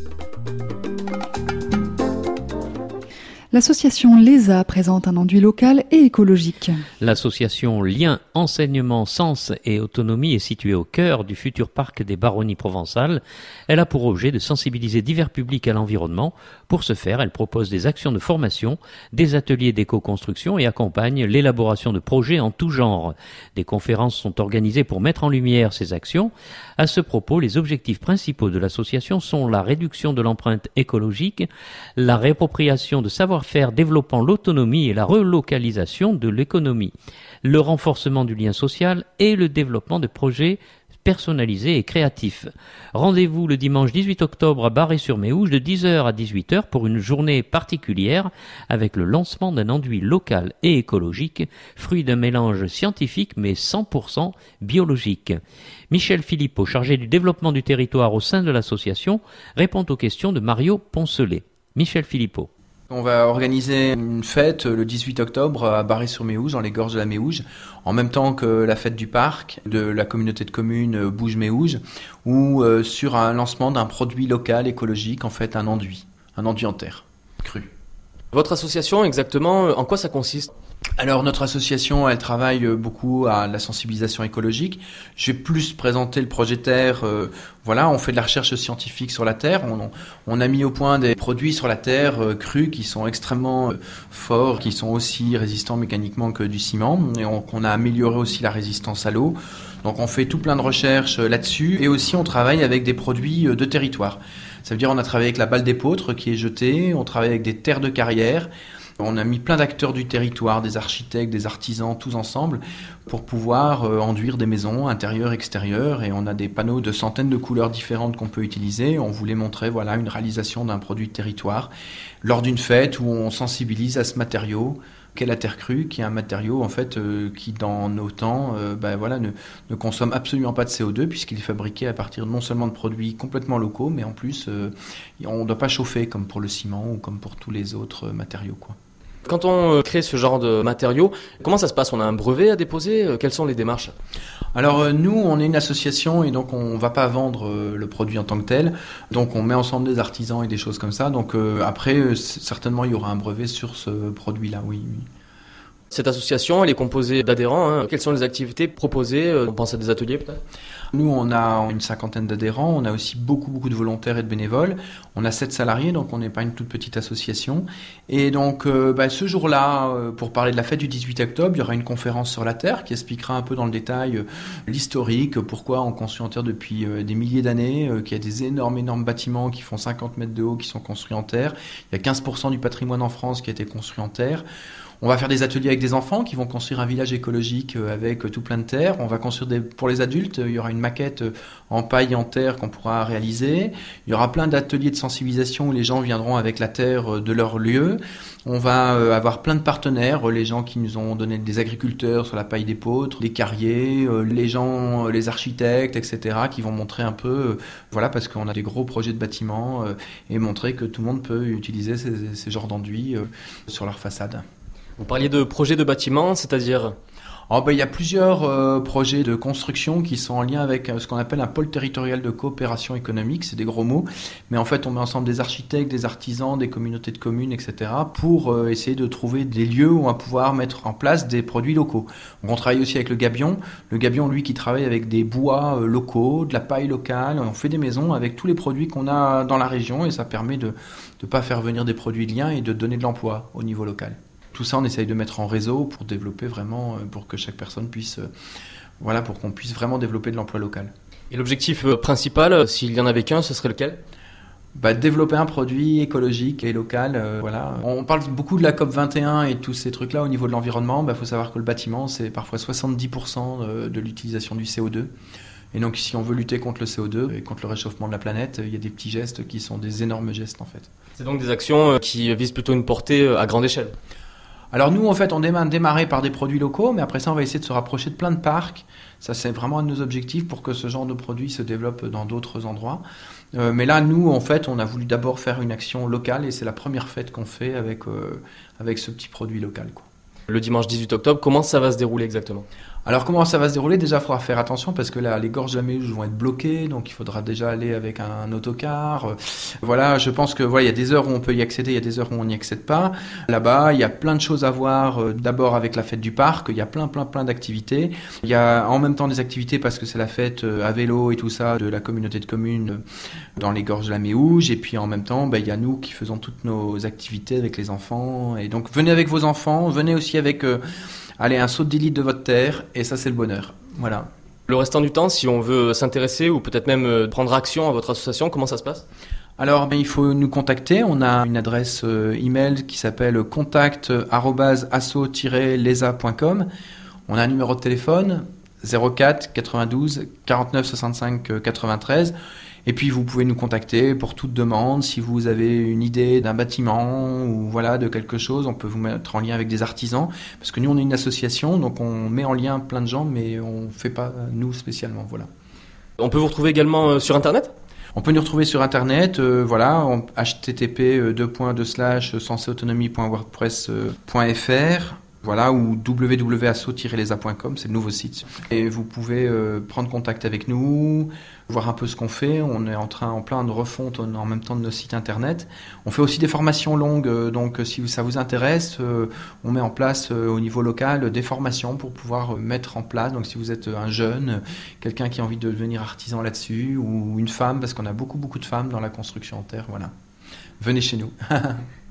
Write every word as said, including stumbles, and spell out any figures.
L'association L E S A présente un enduit local et écologique. L'association Lien, Enseignement, Sens et Autonomie est située au cœur du futur parc des Baronnies provençales. Elle a pour objet de sensibiliser divers publics à l'environnement. Pour ce faire, elle propose des actions de formation, des ateliers d'éco-construction et accompagne l'élaboration de projets en tout genre. Des conférences sont organisées pour mettre en lumière ces actions. À ce propos, les objectifs principaux de l'association sont la réduction de l'empreinte écologique, la réappropriation de savoir-faire développant l'autonomie et la relocalisation de l'économie, le renforcement du lien social et le développement de projets personnalisés et créatifs. Rendez-vous le dimanche dix-huit octobre à Barré-sur-Méouge de dix heures à dix-huit heures pour une journée particulière avec le lancement d'un enduit local et écologique, fruit d'un mélange scientifique mais cent pour cent biologique. Michel Philippot, chargé du développement du territoire au sein de l'association, répond aux questions de Mario Poncelet. Michel Philippot. On va organiser une fête le dix-huit octobre à Barré-sur-Méouge, dans les gorges de la Méouge, en même temps que la fête du parc de la communauté de communes Bouges-Méouge, ou euh, sur un lancement d'un produit local écologique, en fait un enduit, un enduit en terre, cru. Votre association, exactement, en quoi ça consiste ? Alors notre association, elle travaille beaucoup à la sensibilisation écologique. Je vais plus présenter le projet Terre. Euh, voilà, on fait de la recherche scientifique sur la Terre. On, on a mis au point des produits sur la Terre euh, crus qui sont extrêmement euh, forts, qui sont aussi résistants mécaniquement que du ciment. Et on, on a amélioré aussi la résistance à l'eau. Donc on fait tout plein de recherches euh, là-dessus. Et aussi on travaille avec des produits euh, de territoire. Ça veut dire on a travaillé avec la balle d'épeautre qui est jetée. On travaille avec des terres de carrière. On a mis plein d'acteurs du territoire, des architectes, des artisans, tous ensemble, pour pouvoir euh, enduire des maisons intérieures, extérieures. Et on a des panneaux de centaines de couleurs différentes qu'on peut utiliser. On voulait montrer voilà, une réalisation d'un produit de territoire lors d'une fête où on sensibilise à ce matériau qu'est la terre crue, qui est un matériau en fait euh, qui dans nos temps euh, ben, voilà, ne, ne consomme absolument pas de C O deux puisqu'il est fabriqué à partir non seulement de produits complètement locaux, mais en plus euh, on ne doit pas chauffer comme pour le ciment ou comme pour tous les autres matériaux, quoi. Quand on crée ce genre de matériaux, comment ça se passe ? On a un brevet à déposer ? Quelles sont les démarches ? Alors nous, on est une association et donc on ne va pas vendre le produit en tant que tel. Donc on met ensemble des artisans et des choses comme ça. Donc euh, après, certainement, il y aura un brevet sur ce produit-là, oui. oui. Cette association, elle est composée d'adhérents. Hein. Quelles sont les activités proposées ? On pense à des ateliers peut-être ? Nous, on a une cinquantaine d'adhérents. On a aussi beaucoup, beaucoup de volontaires et de bénévoles. On a sept salariés, donc on n'est pas une toute petite association. Et donc, euh, bah, ce jour-là, euh, pour parler de la fête du dix-huit octobre, il y aura une conférence sur la Terre qui expliquera un peu dans le détail euh, l'historique, pourquoi on construit en terre depuis euh, des milliers d'années, euh, qu'il y a des énormes, énormes bâtiments qui font cinquante mètres de haut qui sont construits en terre. Il y a quinze pour cent du patrimoine en France qui a été construit en terre. On va faire des ateliers avec des enfants qui vont construire un village écologique avec tout plein de terre. On va construire des, pour les adultes, il y aura une maquette en paille et en terre qu'on pourra réaliser. Il y aura plein d'ateliers de sensibilisation où les gens viendront avec la terre de leur lieu. On va avoir plein de partenaires, les gens qui nous ont donné des agriculteurs sur la paille d'épeautre, des carriers, les gens, les architectes, et cetera, qui vont montrer un peu, voilà, parce qu'on a des gros projets de bâtiments et montrer que tout le monde peut utiliser ces, ces genres d'enduits sur leur façade. Vous parliez de projets de bâtiments, c'est-à-dire ? Oh ben, il y a plusieurs euh, projets de construction qui sont en lien avec euh, ce qu'on appelle un pôle territorial de coopération économique, c'est des gros mots, mais en fait on met ensemble des architectes, des artisans, des communautés de communes, et cetera pour euh, essayer de trouver des lieux où on va pouvoir mettre en place des produits locaux. Donc, on travaille aussi avec le Gabion, le Gabion lui qui travaille avec des bois euh, locaux, de la paille locale, on fait des maisons avec tous les produits qu'on a dans la région et ça permet de ne pas faire venir des produits de lien et de donner de l'emploi au niveau local. Tout ça, on essaye de mettre en réseau pour développer vraiment, pour que chaque personne puisse, voilà, pour qu'on puisse vraiment développer de l'emploi local. Et l'objectif principal, s'il y en avait qu'un, ce serait lequel ? Bah, développer un produit écologique et local. Euh, voilà. On parle beaucoup de la C O P vingt et un et tous ces trucs-là au niveau de l'environnement. Bah, faut savoir que le bâtiment, c'est parfois soixante-dix pour cent de, de l'utilisation du C O deux. Et donc, si on veut lutter contre le C O deux et contre le réchauffement de la planète, il y a des petits gestes qui sont des énormes gestes, en fait. C'est donc des actions qui visent plutôt une portée à grande échelle. Alors nous, en fait, on a démarré par des produits locaux, mais après ça, on va essayer de se rapprocher de plein de parcs. Ça, c'est vraiment un de nos objectifs pour que ce genre de produit se développe dans d'autres endroits. Euh, mais là, nous, en fait, on a voulu d'abord faire une action locale et c'est la première fête qu'on fait avec, euh, avec ce petit produit local, quoi. Le dimanche dix-huit octobre, comment ça va se dérouler exactement ? Alors comment ça va se dérouler? Déjà, il faudra faire attention parce que là, les gorges de la Méouge vont être bloquées, donc il faudra déjà aller avec un, un autocar. Voilà, je pense que voilà, il y a des heures où on peut y accéder, il y a des heures où on n'y accède pas. Là-bas, il y a plein de choses à voir. D'abord avec la fête du parc, il y a plein, plein, plein d'activités. Il y a en même temps des activités parce que c'est la fête à vélo et tout ça de la communauté de communes dans les gorges de la Méouge. Et puis en même temps, ben, il y a nous qui faisons toutes nos activités avec les enfants. Et donc venez avec vos enfants, venez aussi avec euh, allez, un saut de dix litres de votre terre, et ça c'est le bonheur. Voilà. Le restant du temps, si on veut s'intéresser ou peut-être même prendre action à votre association, comment ça se passe? Alors, ben, il faut nous contacter. On a une adresse euh, email qui s'appelle contact arobase asso tiret lesa point com. On a un numéro de téléphone zéro quatre quatre-vingt-douze quarante-neuf soixante-cinq quatre-vingt-treize. Et puis vous pouvez nous contacter pour toute demande. Si vous avez une idée d'un bâtiment ou voilà de quelque chose, on peut vous mettre en lien avec des artisans. Parce que nous, on est une association, donc on met en lien plein de gens, mais on ne fait pas nous spécialement. Voilà. On peut vous retrouver également sur Internet ? On peut nous retrouver sur Internet, euh, voilà, en h t t p deux points deux slash sensé autonomie point wordpress point f r. Voilà, ou w w w point asso tiret lesa point com, c'est le nouveau site. Et vous pouvez euh, prendre contact avec nous, voir un peu ce qu'on fait. On est en train, en plein de refonte en même temps de nos sites internet. On fait aussi des formations longues, euh, donc si ça vous intéresse, euh, on met en place euh, au niveau local des formations pour pouvoir euh, mettre en place. Donc si vous êtes un jeune, quelqu'un qui a envie de devenir artisan là-dessus, ou une femme, parce qu'on a beaucoup beaucoup de femmes dans la construction en terre, voilà. Venez chez nous.